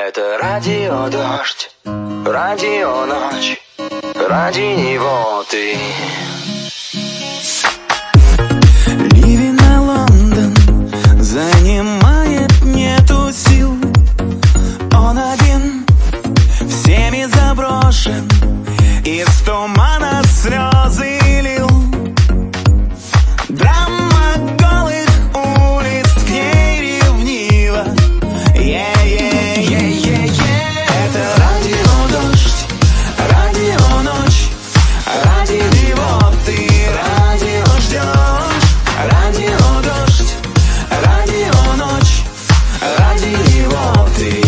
Это радио дождь, радио ночь, ради него ты. Ливень на Лондон занимает, нету сил. Он один, всеми заброшен, из тумана слезы лил. Драма голых улиц к ней ревнива. Это радио дождь, радио ночь, ради него ты радио ждешь. Радио дождь, радио ночь, ради него ты.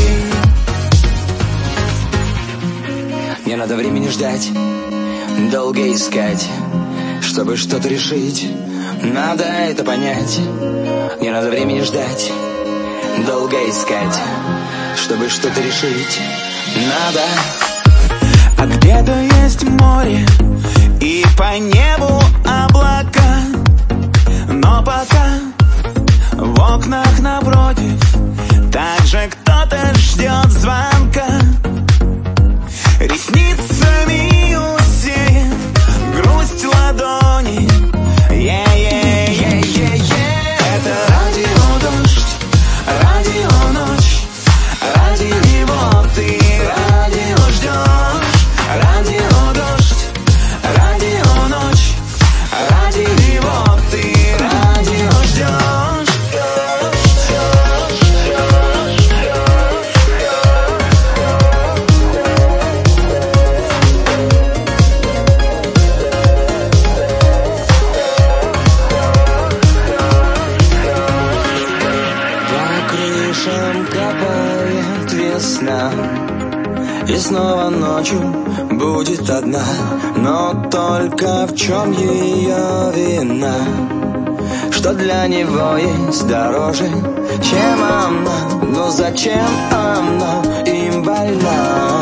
Не надо времени ждать, долго искать, чтобы что-то решить. Надо это понять. Не надо времени ждать, долго искать, чтобы что-то решить. Надо. А где-то есть море и по небу облака, но пока в окнах напротив также кто-то ждет звонка. Ресницами усеян грусть ладони. Это радио дождь, радио ночь, ради него ты радио ждешь. Радио дождь, радио ночь, ради него ты радио ждешь. По крышам капает весна, и снова ночью будет одна. Но только в чем ее вина? Что для него есть дороже, чем она? Но зачем она им больна?